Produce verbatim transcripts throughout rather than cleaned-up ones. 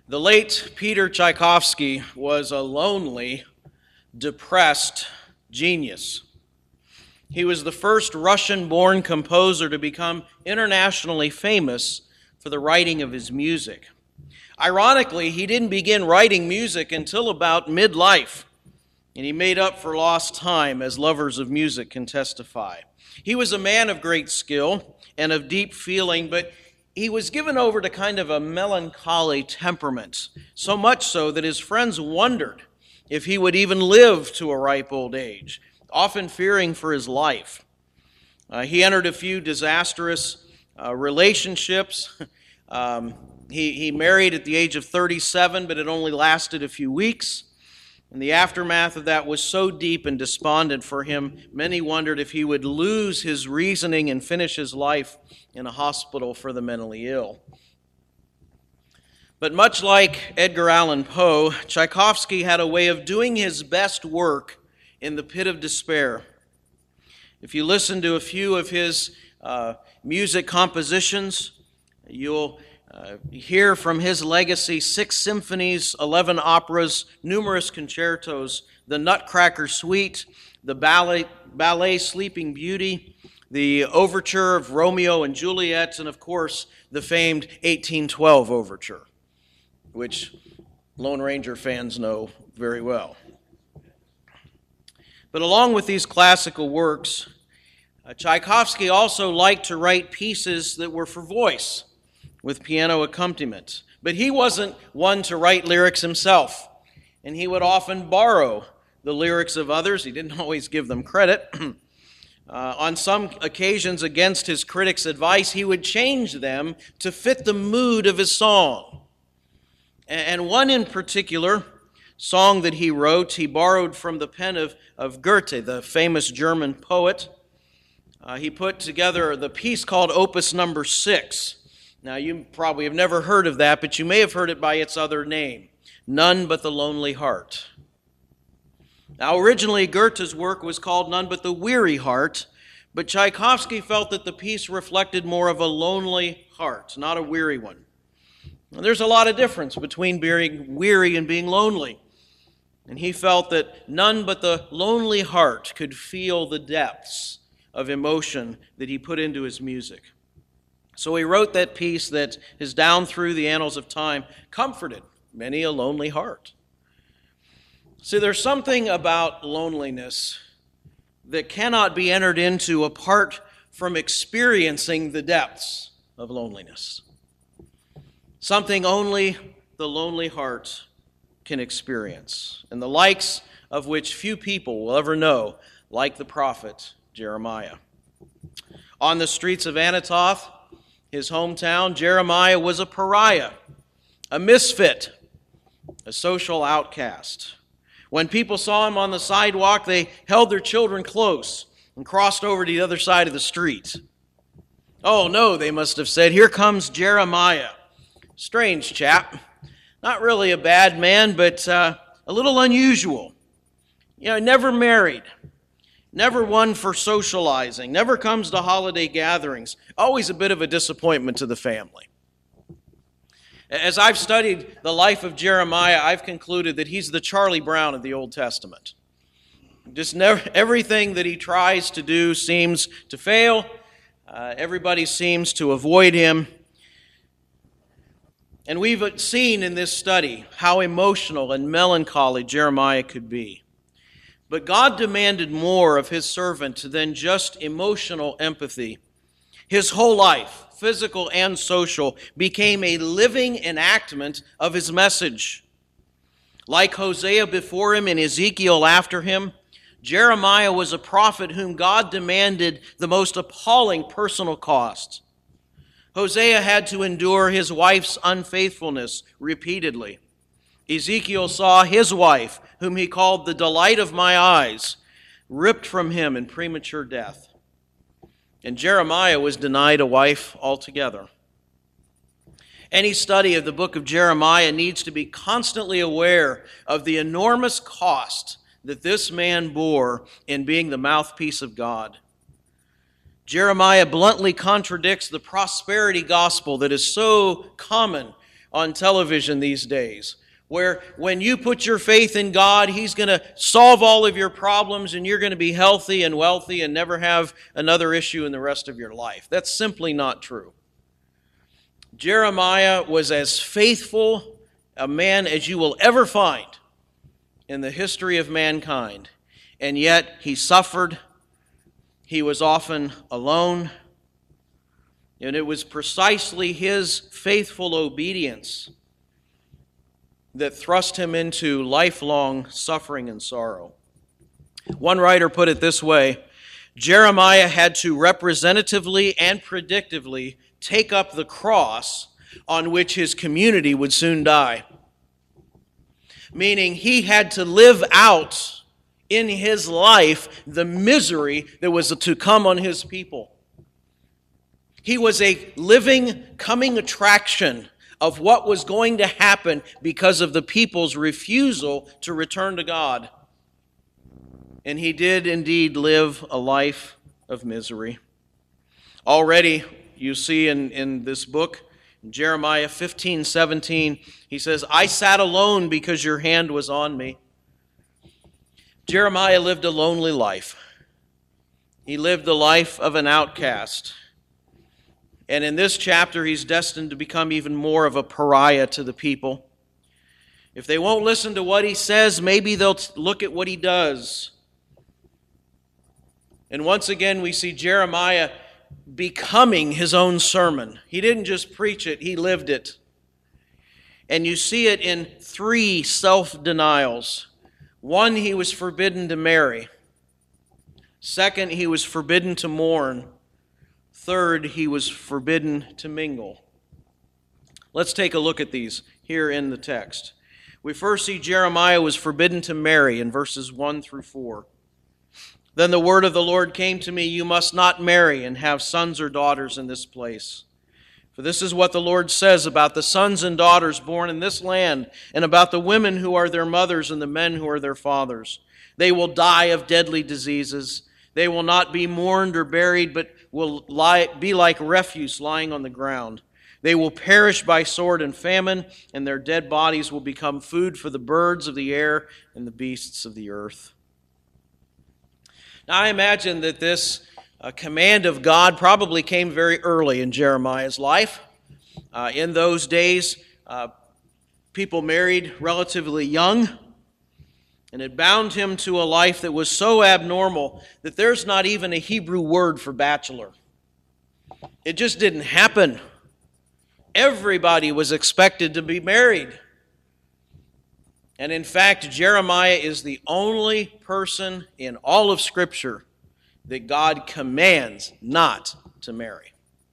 The late Peter Tchaikovsky was a lonely, depressed genius. He was the first Russian-born composer to become internationally famous for the writing of his music. Ironically, he didn't begin writing music until about midlife, and he made up for lost time, as lovers of music can testify. He was a man of great skill and of deep feeling, but he was given over to kind of a melancholy temperament, so much so that his friends wondered if he would even live to a ripe old age, often fearing for his life. Uh, he entered a few disastrous uh, relationships. um, he, he married at the age of thirty-seven, but it only lasted a few weeks. And the aftermath of that was so deep and despondent for him, many wondered if he would lose his reasoning and finish his life in a hospital for the mentally ill. But much like Edgar Allan Poe, Tchaikovsky had a way of doing his best work in the pit of despair. If you listen to a few of his uh, music compositions, you'll Uh, hear from his legacy six symphonies, eleven operas, numerous concertos, the Nutcracker Suite, the ballet, ballet Sleeping Beauty, the overture of Romeo and Juliet, and of course the famed eighteen twelve overture, which Lone Ranger fans know very well. But along with these classical works, uh, Tchaikovsky also liked to write pieces that were for voice, with piano accompaniment. But he wasn't one to write lyrics himself, and he would often borrow the lyrics of others. He didn't always give them credit. uh, on some occasions, against his critics' advice, he would change them to fit the mood of his song. And one in particular, song that he wrote, he borrowed from the pen of, of Goethe, the famous German poet. Uh, he put together the piece called Opus Number Six. Now, you probably have never heard of that, but you may have heard it by its other name, None But the Lonely Heart. Now, originally, Goethe's work was called None But the Weary Heart, but Tchaikovsky felt that the piece reflected more of a lonely heart, not a weary one. Now, there's a lot of difference between being weary and being lonely, and he felt that none but the lonely heart could feel the depths of emotion that he put into his music. So he wrote that piece that is down through the annals of time, comforted many a lonely heart. See, there's something about loneliness that cannot be entered into apart from experiencing the depths of loneliness. Something only the lonely heart can experience, and the likes of which few people will ever know, like the prophet Jeremiah. On the streets of Anathoth, his hometown, Jeremiah was a pariah, a misfit, a social outcast. When people saw him on the sidewalk, they held their children close and crossed over to the other side of the street. Oh no, they must have said, here comes Jeremiah. Strange chap. Not really a bad man, but uh, a little unusual. You know, never married. Never one for socializing, never comes to holiday gatherings, always a bit of a disappointment to the family. As I've studied the life of Jeremiah, I've concluded that he's the Charlie Brown of the Old Testament. Just never, everything that he tries to do seems to fail. Uh, everybody seems to avoid him. And we've seen in this study how emotional and melancholy Jeremiah could be. But God demanded more of his servant than just emotional empathy. His whole life, physical and social, became a living enactment of his message. Like Hosea before him and Ezekiel after him, Jeremiah was a prophet whom God demanded the most appalling personal cost. Hosea had to endure his wife's unfaithfulness repeatedly. Ezekiel saw his wife, whom he called the delight of my eyes, ripped from him in premature death. And Jeremiah was denied a wife altogether. Any study of the book of Jeremiah needs to be constantly aware of the enormous cost that this man bore in being the mouthpiece of God. Jeremiah bluntly contradicts the prosperity gospel that is so common on television these days, where when you put your faith in God, He's going to solve all of your problems and you're going to be healthy and wealthy and never have another issue in the rest of your life. That's simply not true. Jeremiah was as faithful a man as you will ever find in the history of mankind, and yet he suffered. He was often alone, and it was precisely his faithful obedience that thrust him into lifelong suffering and sorrow. One writer put it this way: Jeremiah had to representatively and predictively take up the cross on which his community would soon die. Meaning he had to live out in his life the misery that was to come on his people. He was a living, coming attraction of what was going to happen because of the people's refusal to return to God. And he did indeed live a life of misery. Already, you see in, in this book, Jeremiah fifteen seventeen, he says, I sat alone because your hand was on me. Jeremiah lived a lonely life. He lived the life of an outcast. And in this chapter, he's destined to become even more of a pariah to the people. If they won't listen to what he says, maybe they'll look at what he does. And once again, we see Jeremiah becoming his own sermon. He didn't just preach it, he lived it. And you see it in three self-denials. One, he was forbidden to marry. Second, he was forbidden to mourn. Third, he was forbidden to mingle. Let's take a look at these here in the text. We first see Jeremiah was forbidden to marry in verses one through four. Then the word of the Lord came to me, you must not marry and have sons or daughters in this place. For this is what the Lord says about the sons and daughters born in this land, and about the women who are their mothers and the men who are their fathers. They will die of deadly diseases. They will not be mourned or buried, but will lie, be like refuse lying on the ground. They will perish by sword and famine, and their dead bodies will become food for the birds of the air and the beasts of the earth. Now, I imagine that this uh, command of God probably came very early in Jeremiah's life. Uh, in those days, uh, people married relatively young, and it bound him to a life that was so abnormal that there's not even a Hebrew word for bachelor. It just didn't happen. Everybody was expected to be married. And in fact, Jeremiah is the only person in all of Scripture that God commands not to marry.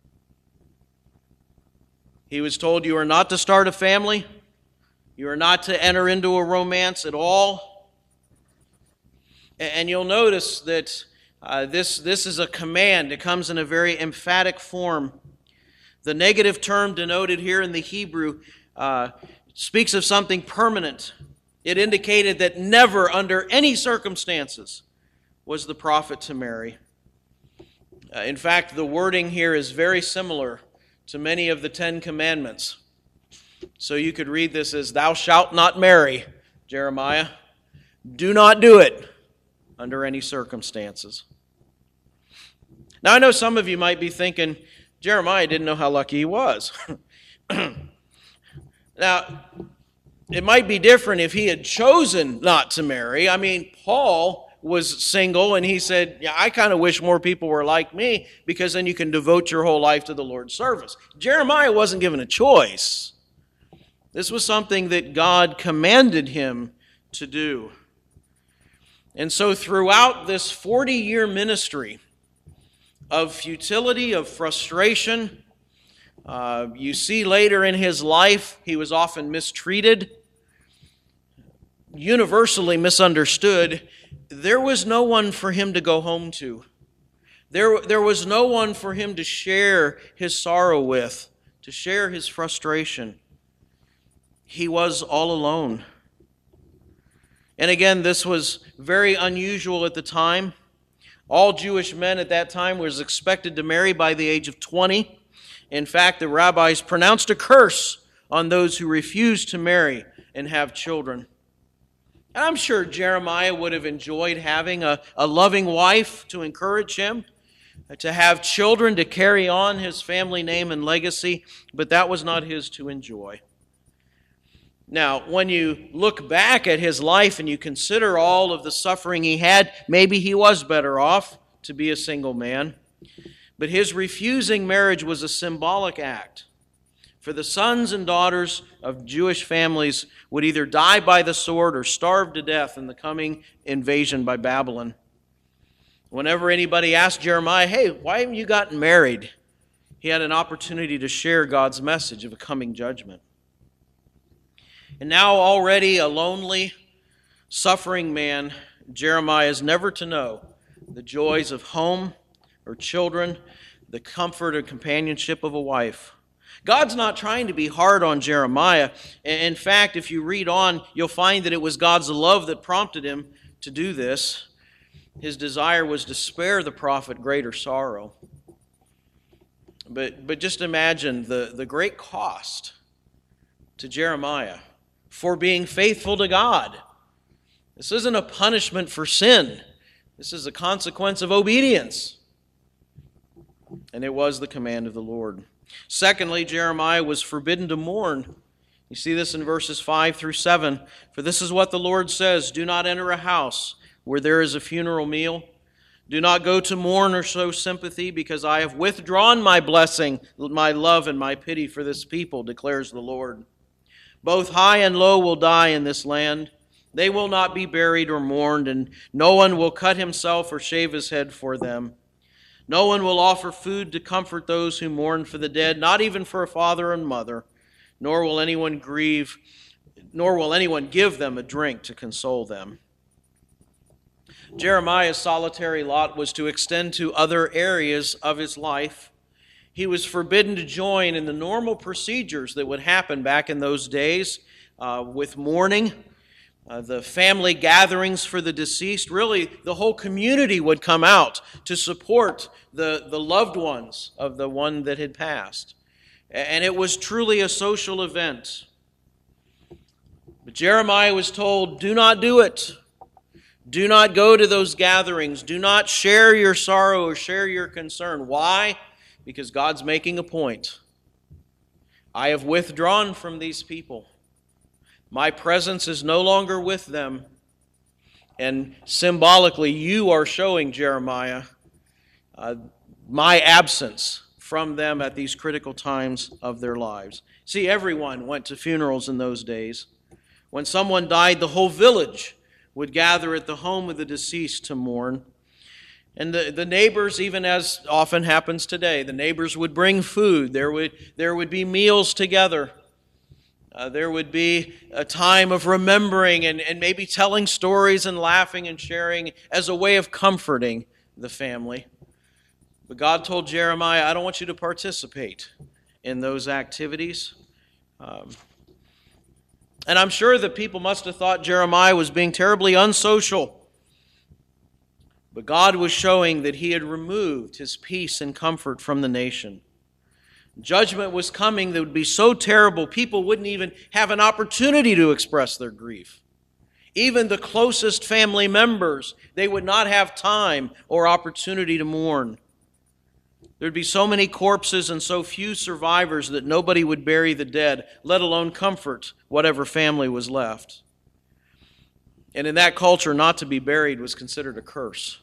He was told, you are not to start a family. You are not to enter into a romance at all. And you'll notice that uh, this, this is a command. It comes in a very emphatic form. The negative term denoted here in the Hebrew uh, speaks of something permanent. It indicated that never, under any circumstances, was the prophet to marry. Uh, in fact, the wording here is very similar to many of the Ten Commandments. So you could read this as, thou shalt not marry, Jeremiah. Do not do it under any circumstances. Now, I know some of you might be thinking, Jeremiah didn't know how lucky he was. Now, it might be different if he had chosen not to marry. I mean, Paul was single, and he said, yeah, I kind of wish more people were like me, because then you can devote your whole life to the Lord's service. Jeremiah wasn't given a choice. This was something that God commanded him to do. And so throughout this forty-year ministry of futility, of frustration, Uh, you see later in his life, he was often mistreated, universally misunderstood. There was no one for him to go home to. There, there was no one for him to share his sorrow with, to share his frustration. He was all alone. And again, this was very unusual at the time. All Jewish men at that time was expected to marry by the age of twenty. In fact, the rabbis pronounced a curse on those who refuse to marry and have children. And I'm sure Jeremiah would have enjoyed having a, a loving wife to encourage him, to have children to carry on his family name and legacy, but that was not his to enjoy. Now, when you look back at his life and you consider all of the suffering he had, maybe he was better off to be a single man. But his refusing marriage was a symbolic act. For the sons and daughters of Jewish families would either die by the sword or starve to death in the coming invasion by Babylon. Whenever anybody asked Jeremiah, hey, why haven't you gotten married? He had an opportunity to share God's message of a coming judgment. And now already a lonely, suffering man, Jeremiah is never to know the joys of home or children, the comfort and companionship of a wife. God's not trying to be hard on Jeremiah. In fact, if you read on, you'll find that it was God's love that prompted him to do this. His desire was to spare the prophet greater sorrow. But, but just imagine the, the great cost to Jeremiah for being faithful to God. This isn't a punishment for sin. This is a consequence of obedience. And it was the command of the Lord. Secondly, Jeremiah was forbidden to mourn. You see this in verses five through seven. For this is what the Lord says, do not enter a house where there is a funeral meal. Do not go to mourn or show sympathy, because I have withdrawn my blessing, my love, and my pity for this people, declares the Lord. Both high and low will die in this land. They will not be buried or mourned, and no one will cut himself or shave his head for them. No one will offer food to comfort those who mourn for the dead, not even for a father and mother, nor will anyone grieve, nor will anyone give them a drink to console them. Jeremiah's solitary lot was to extend to other areas of his life. He was forbidden to join in the normal procedures that would happen back in those days uh, with mourning, uh, the family gatherings for the deceased. Really, the whole community would come out to support the, the loved ones of the one that had passed. And it was truly a social event. But Jeremiah was told, do not do it. Do not go to those gatherings. Do not share your sorrow or share your concern. Why? Because God's making a point. I have withdrawn from these people. My presence is no longer with them. And symbolically, you are showing, Jeremiah, uh, my absence from them at these critical times of their lives. See, everyone went to funerals in those days. When someone died, the whole village would gather at the home of the deceased to mourn. And the, the neighbors, even as often happens today, the neighbors would bring food. There would, there would be meals together. Uh, there would be a time of remembering and, and maybe telling stories and laughing and sharing as a way of comforting the family. But God told Jeremiah, I don't want you to participate in those activities. Um, And I'm sure that people must have thought Jeremiah was being terribly unsocial. But God was showing that he had removed his peace and comfort from the nation. Judgment was coming that would be so terrible, people wouldn't even have an opportunity to express their grief. Even the closest family members, they would not have time or opportunity to mourn. There'd be so many corpses and so few survivors that nobody would bury the dead, let alone comfort whatever family was left. And in that culture, not to be buried was considered a curse.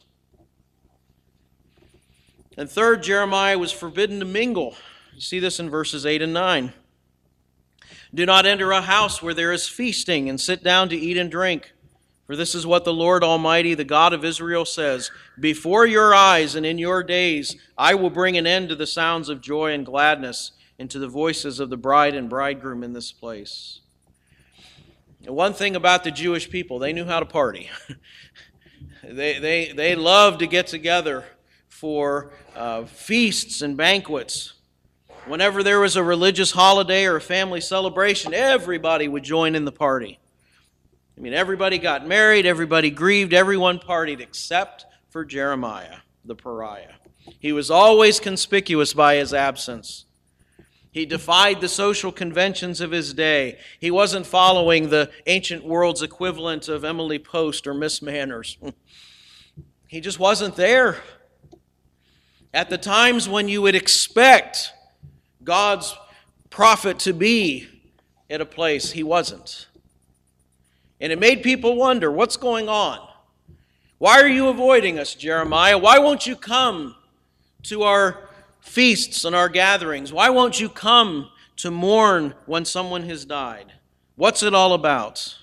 And third, Jeremiah was forbidden to mingle. You see this in verses eight and nine. Do not enter a house where there is feasting and sit down to eat and drink. For this is what the Lord Almighty, the God of Israel, says, before your eyes and in your days, I will bring an end to the sounds of joy and gladness and to the voices of the bride and bridegroom in this place. And one thing about the Jewish people, they knew how to party. they, they, they loved to get together for uh, feasts and banquets. Whenever there was a religious holiday or a family celebration, everybody would join in the party. I mean, everybody got married, everybody grieved, everyone partied except for Jeremiah, the pariah. He was always conspicuous by his absence. He defied the social conventions of his day. He wasn't following the ancient world's equivalent of Emily Post or Miss Manners. He just wasn't there. At the times when you would expect God's prophet to be at a place, he wasn't. And it made people wonder, what's going on? Why are you avoiding us, Jeremiah? Why won't you come to our feasts and our gatherings? Why won't you come to mourn when someone has died? What's it all about?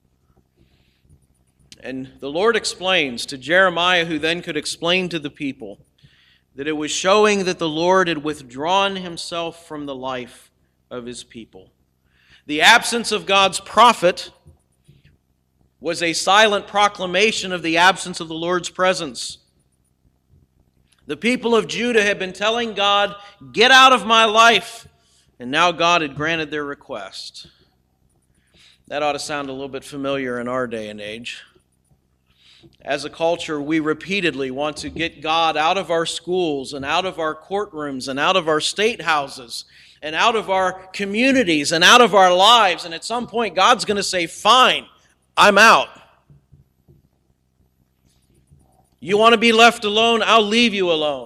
And the Lord explains to Jeremiah, who then could explain to the people, that it was showing that the Lord had withdrawn himself from the life of his people. The absence of God's prophet was a silent proclamation of the absence of the Lord's presence. The people of Judah had been telling God, get out of my life. And now God had granted their request. That ought to sound a little bit familiar in our day and age. As a culture, we repeatedly want to get God out of our schools and out of our courtrooms and out of our state houses and out of our communities and out of our lives. And at some point, God's going to say, fine, I'm out. You want to be left alone? I'll leave you alone.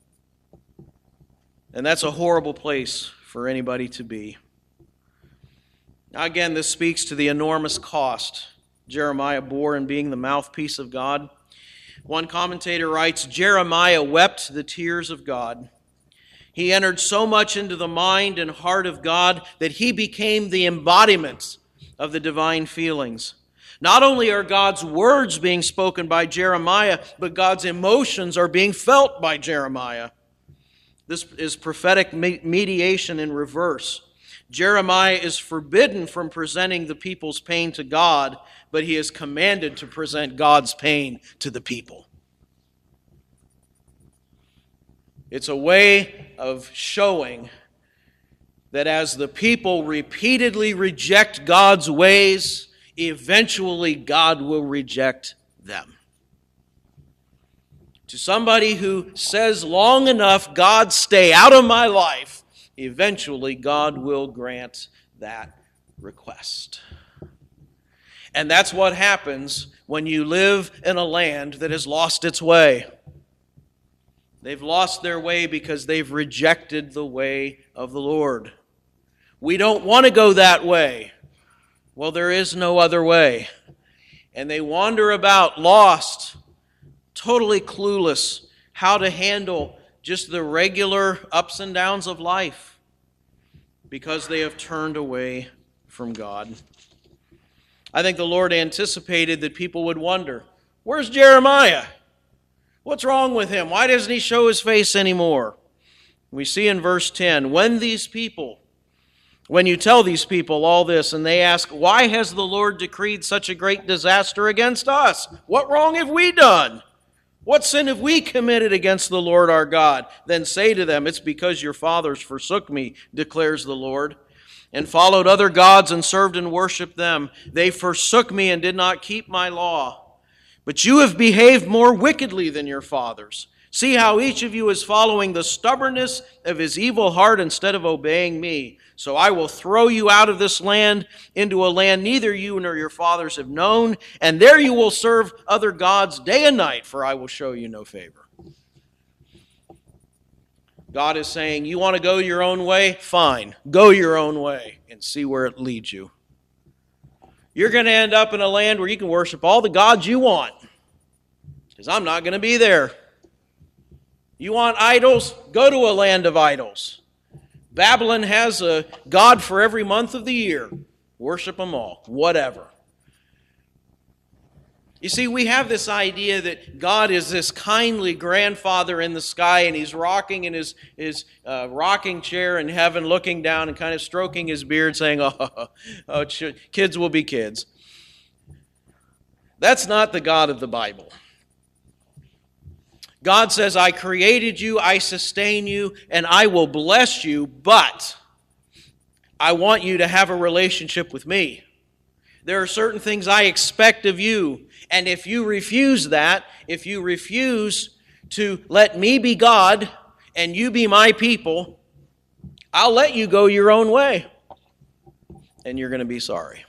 And that's a horrible place for anybody to be. Now again, this speaks to the enormous cost Jeremiah bore in being the mouthpiece of God. One commentator writes, Jeremiah wept the tears of God. He entered so much into the mind and heart of God that he became the embodiment of the divine feelings. Not only are God's words being spoken by Jeremiah, but God's emotions are being felt by Jeremiah. This is prophetic mediation in reverse. Jeremiah is forbidden from presenting the people's pain to God, but he is commanded to present God's pain to the people. It's a way of showing that as the people repeatedly reject God's ways, eventually God will reject them. To somebody who says long enough, God, stay out of my life, eventually God will grant that request. And that's what happens when you live in a land that has lost its way. They've lost their way because they've rejected the way of the Lord. We don't want to go that way. Well, there is no other way. And they wander about lost, totally clueless how to handle just the regular ups and downs of life because they have turned away from God. I think the Lord anticipated that people would wonder, where's Jeremiah? What's wrong with him? Why doesn't he show his face anymore? We see in verse ten, when these people, when you tell these people all this and they ask, why has the Lord decreed such a great disaster against us? What wrong have we done? What sin have we committed against the Lord our God? Then say to them, it's because your fathers forsook me, declares the Lord, and followed other gods and served and worshiped them. They forsook me and did not keep my law. But you have behaved more wickedly than your fathers. See how each of you is following the stubbornness of his evil heart instead of obeying me. So I will throw you out of this land into a land neither you nor your fathers have known, and there you will serve other gods day and night, for I will show you no favor. God is saying, you want to go your own way? Fine. Go your own way and see where it leads you. You're going to end up in a land where you can worship all the gods you want, because I'm not going to be there. You want idols? Go to a land of idols. Babylon has a god for every month of the year. Worship them all. Whatever. You see, we have this idea that God is this kindly grandfather in the sky, and he's rocking in his, his uh, rocking chair in heaven, looking down and kind of stroking his beard, saying, oh, oh, kids will be kids. That's not the God of the Bible. God says, I created you, I sustain you, and I will bless you, but I want you to have a relationship with me. There are certain things I expect of you, and if you refuse that, if you refuse to let me be God and you be my people, I'll let you go your own way, and you're going to be sorry.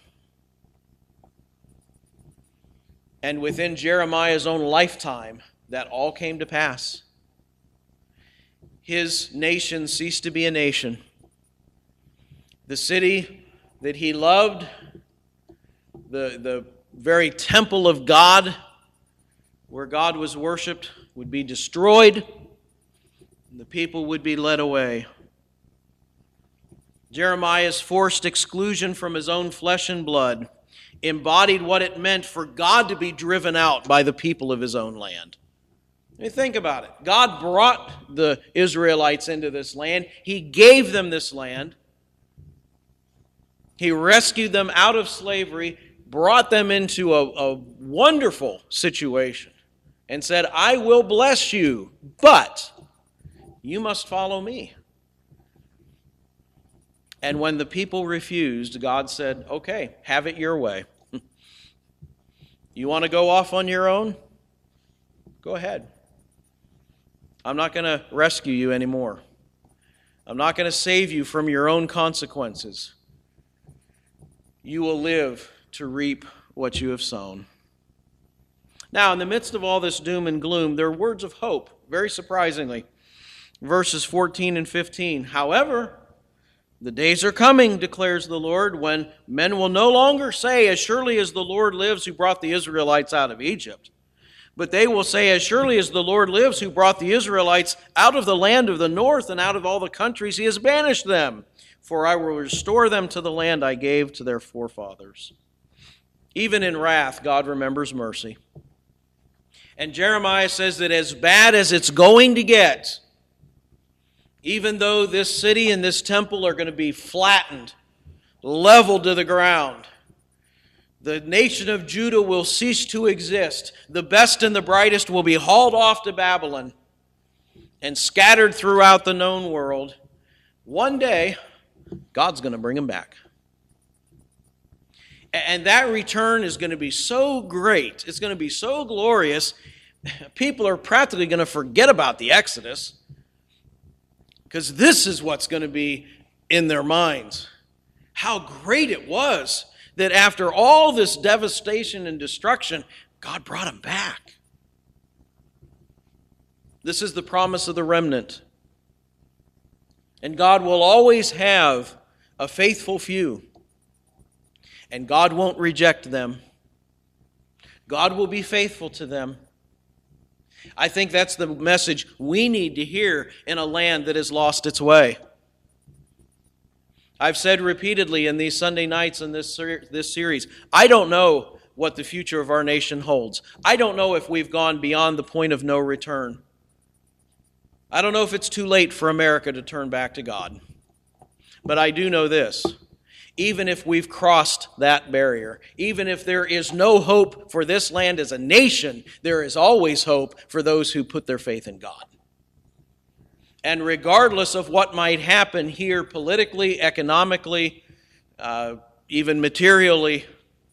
And within Jeremiah's own lifetime, that all came to pass. His nation ceased to be a nation. The city that he loved, the, the very temple of God, where God was worshipped, would be destroyed, and the people would be led away. Jeremiah's forced exclusion from his own flesh and blood embodied what it meant for God to be driven out by the people of his own land. I mean, think about it. God brought the Israelites into this land. He gave them this land. He rescued them out of slavery, brought them into a, a wonderful situation, and said, I will bless you, but you must follow me. And when the people refused, God said, okay, have it your way. You want to go off on your own? Go ahead. I'm not going to rescue you anymore. I'm not going to save you from your own consequences. You will live to reap what you have sown. Now, in the midst of all this doom and gloom, there are words of hope, very surprisingly. Verses fourteen and fifteen. However, the days are coming, declares the Lord, when men will no longer say, as surely as the Lord lives who brought the Israelites out of Egypt. But they will say, as surely as the Lord lives who brought the Israelites out of the land of the north and out of all the countries he has banished them. For I will restore them to the land I gave to their forefathers. Even in wrath, God remembers mercy. And Jeremiah says that as bad as it's going to get, even though this city and this temple are going to be flattened, leveled to the ground, the nation of Judah will cease to exist. The best and the brightest will be hauled off to Babylon and scattered throughout the known world. One day, God's going to bring them back. And that return is going to be so great, it's going to be so glorious, people are practically going to forget about the Exodus, because this is what's going to be in their minds. How great it was that after all this devastation and destruction, God brought them back. This is the promise of the remnant. And God will always have a faithful few. And God won't reject them. God will be faithful to them. I think that's the message we need to hear in a land that has lost its way. I've said repeatedly in these Sunday nights in this, ser- this series, I don't know what the future of our nation holds. I don't know if we've gone beyond the point of no return. I don't know if it's too late for America to turn back to God. But I do know this. Even if we've crossed that barrier, even if there is no hope for this land as a nation, there is always hope for those who put their faith in God. And regardless of what might happen here politically, economically, uh, even materially,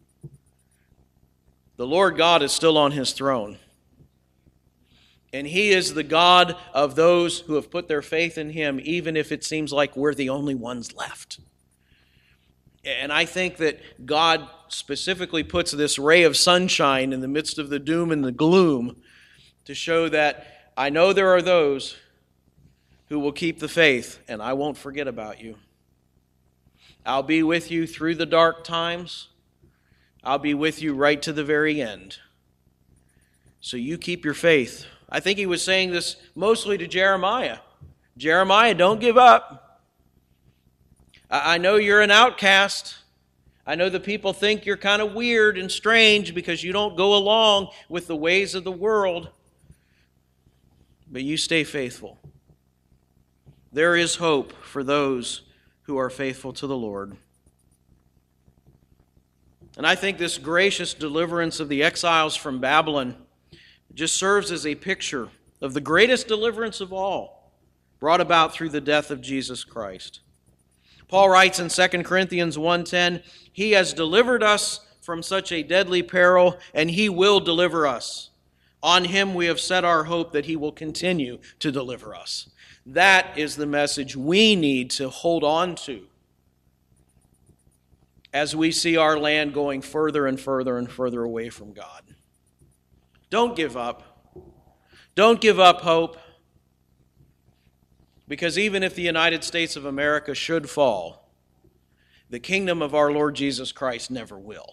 the Lord God is still on his throne. And he is the God of those who have put their faith in him, even if it seems like we're the only ones left. And I think that God specifically puts this ray of sunshine in the midst of the doom and the gloom to show that I know there are those who will keep the faith, and I won't forget about you. I'll be with you through the dark times. I'll be with you right to the very end. So you keep your faith. I think he was saying this mostly to Jeremiah. Jeremiah, don't give up. I know you're an outcast. I know the people think you're kind of weird and strange because you don't go along with the ways of the world. But you stay faithful. There is hope for those who are faithful to the Lord. And I think this gracious deliverance of the exiles from Babylon just serves as a picture of the greatest deliverance of all, brought about through the death of Jesus Christ. Paul writes in Second Corinthians one ten, he has delivered us from such a deadly peril, and he will deliver us. On him we have set our hope that he will continue to deliver us. That is the message we need to hold on to as we see our land going further and further and further away from God. Don't give up. Don't give up hope. Because even if the United States of America should fall, the kingdom of our Lord Jesus Christ never will.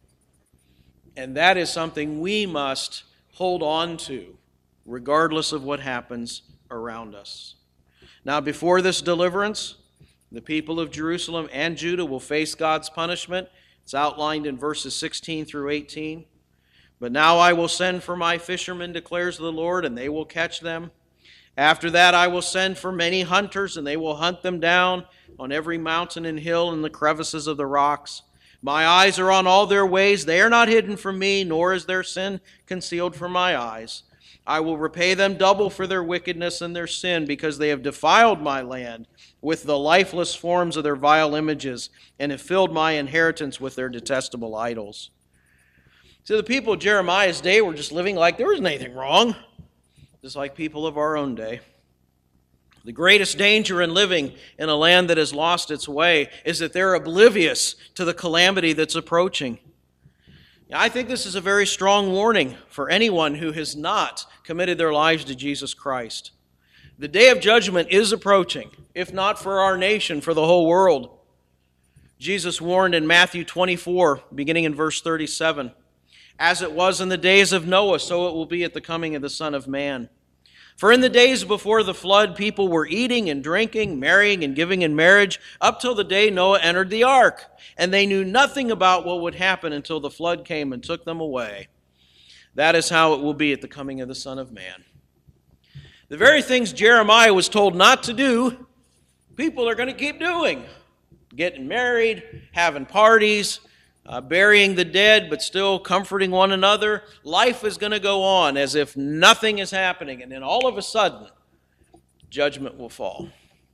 And that is something we must hold on to, regardless of what happens around us. Now, before this deliverance, the people of Jerusalem and Judah will face God's punishment. It's outlined in verses sixteen through eighteen. But now I will send for my fishermen, declares the Lord, and they will catch them. After that I will send for many hunters, and they will hunt them down on every mountain and hill and the crevices of the rocks. My eyes are on all their ways. They are not hidden from me, nor is their sin concealed from my eyes. I will repay them double for their wickedness and their sin, because they have defiled my land with the lifeless forms of their vile images, and have filled my inheritance with their detestable idols. So the people of Jeremiah's day were just living like there wasn't anything wrong, just like people of our own day. The greatest danger in living in a land that has lost its way is that they're oblivious to the calamity that's approaching. I think this is a very strong warning for anyone who has not committed their lives to Jesus Christ. The day of judgment is approaching, if not for our nation, for the whole world. Jesus warned in Matthew twenty-four, beginning in verse thirty-seven, "As it was in the days of Noah, so it will be at the coming of the Son of Man. For in the days before the flood, people were eating and drinking, marrying and giving in marriage, up till the day Noah entered the ark. And they knew nothing about what would happen until the flood came and took them away. That is how it will be at the coming of the Son of Man." The very things Jeremiah was told not to do, people are going to keep doing. Getting married, having parties, Uh, burying the dead, but still comforting one another. Life is going to go on as if nothing is happening, and then all of a sudden, judgment will fall.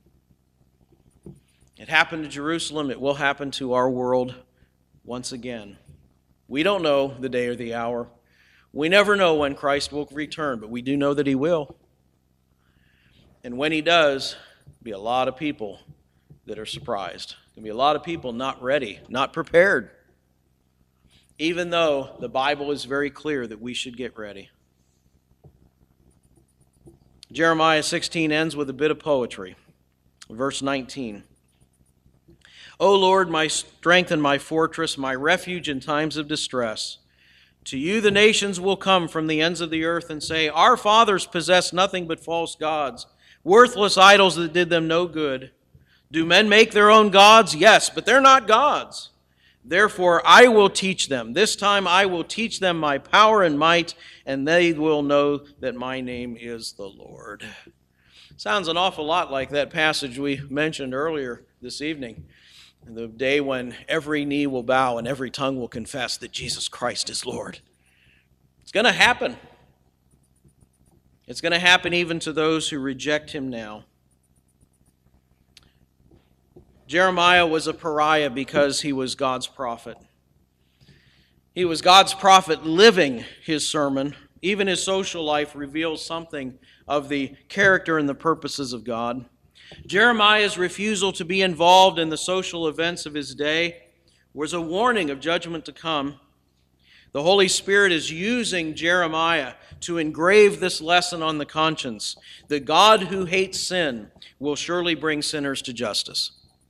It happened to Jerusalem. It will happen to our world once again. We don't know the day or the hour. We never know when Christ will return, but we do know that He will. And when He does, there'll be a lot of people that are surprised. There'll be a lot of people not ready, not prepared. Even though the Bible is very clear that we should get ready. Jeremiah sixteen ends with a bit of poetry. Verse nineteen. "O Lord, my strength and my fortress, my refuge in times of distress. To you the nations will come from the ends of the earth and say, our fathers possessed nothing but false gods, worthless idols that did them no good. Do men make their own gods? Yes, but they're not gods. Therefore, I will teach them. This time I will teach them my power and might, and they will know that my name is the Lord." Sounds an awful lot like that passage we mentioned earlier this evening. The day when every knee will bow and every tongue will confess that Jesus Christ is Lord. It's going to happen. It's going to happen even to those who reject Him now. Jeremiah was a pariah because he was God's prophet. He was God's prophet living his sermon. Even his social life reveals something of the character and the purposes of God. Jeremiah's refusal to be involved in the social events of his day was a warning of judgment to come. The Holy Spirit is using Jeremiah to engrave this lesson on the conscience. The God who hates sin will surely bring sinners to justice.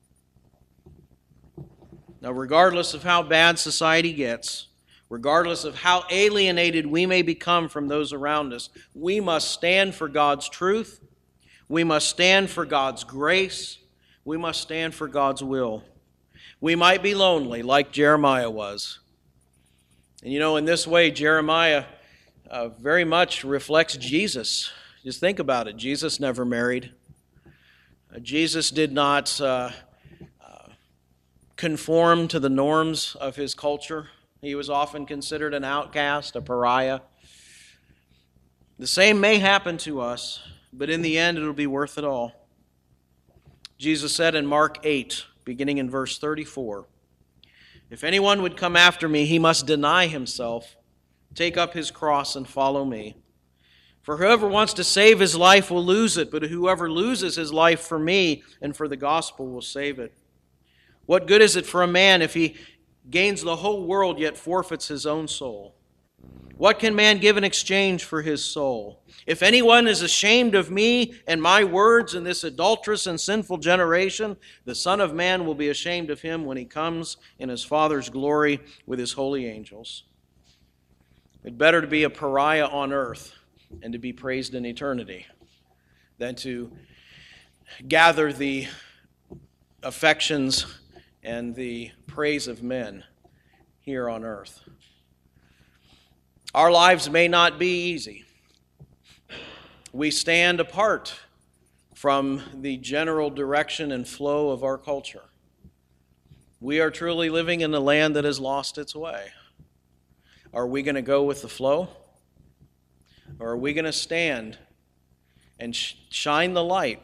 Now, regardless of how bad society gets, regardless of how alienated we may become from those around us, we must stand for God's truth. We must stand for God's grace. We must stand for God's will. We might be lonely like Jeremiah was. And you know, in this way, Jeremiah uh, very much reflects Jesus. Just think about it. Jesus never married. Uh, Jesus did not uh, uh, conform to the norms of his culture. He was often considered an outcast, a pariah. The same may happen to us, but in the end, it'll be worth it all. Jesus said in Mark eight, beginning in verse thirty-four, "If anyone would come after me, he must deny himself, take up his cross, and follow me. For whoever wants to save his life will lose it, but whoever loses his life for me and for the gospel will save it. What good is it for a man if he gains the whole world yet forfeits his own soul? What can man give in exchange for his soul? If anyone is ashamed of me and my words in this adulterous and sinful generation, the Son of Man will be ashamed of him when he comes in his Father's glory with his holy angels. It's better to be a pariah on earth and to be praised in eternity than to gather the affections and the praise of men here on earth. Our lives may not be easy. We stand apart from the general direction and flow of our culture. We are truly living in a land that has lost its way. Are we going to go with the flow? Or are we going to stand and sh- shine the light,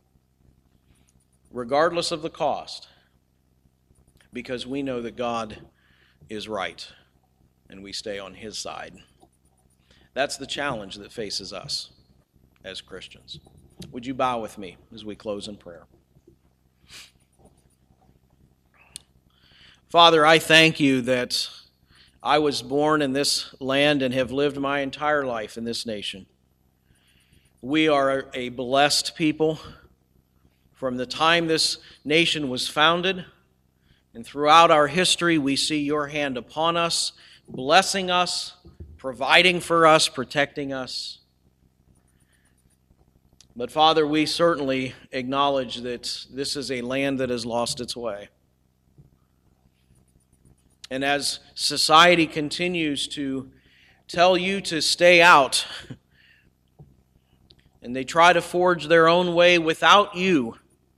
regardless of the cost, because we know that God is right and we stay on His side? That's the challenge that faces us as Christians. Would you bow with me as we close in prayer? Father, I thank you that I was born in this land and have lived my entire life in this nation. We are a blessed people. From the time this nation was founded and throughout our history, we see your hand upon us, blessing us, providing for us, protecting us. But Father, we certainly acknowledge that this is a land that has lost its way. And as society continues to tell you to stay out, and they try to forge their own way without you,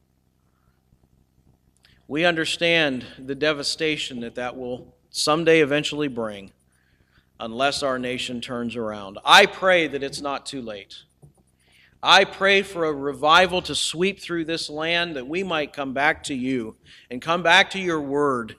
we understand the devastation that that will someday eventually bring unless our nation turns around. I pray that it's not too late. I pray for a revival to sweep through this land, that we might come back to you and come back to your word,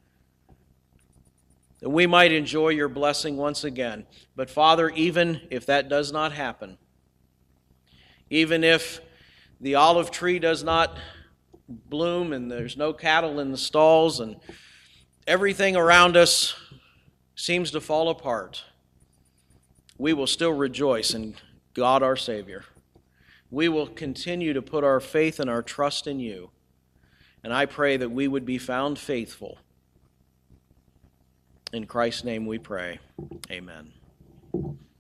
that we might enjoy your blessing once again. But Father, even if that does not happen, even if the olive tree does not bloom and there's no cattle in the stalls and everything around us seems to fall apart, we will still rejoice in God our Savior. We will continue to put our faith and our trust in you. And I pray that we would be found faithful. In Christ's name we pray. Amen.